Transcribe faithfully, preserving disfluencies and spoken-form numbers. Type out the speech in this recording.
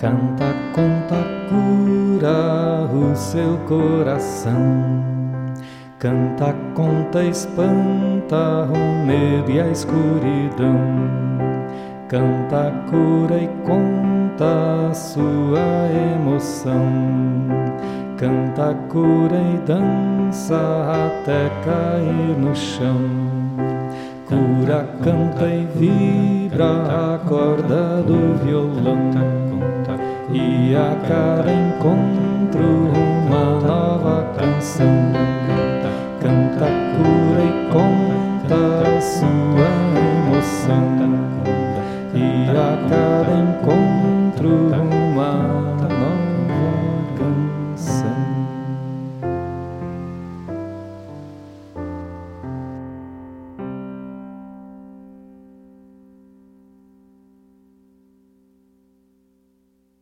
Canta, conta, cura o seu coração. Canta, conta, espanta o medo e a escuridão. Canta, cura e conta a sua emoção. Canta, cura e dança até cair no chão. Cura, canta e vibra a corda do violão. E a cada encontro uma nova canção.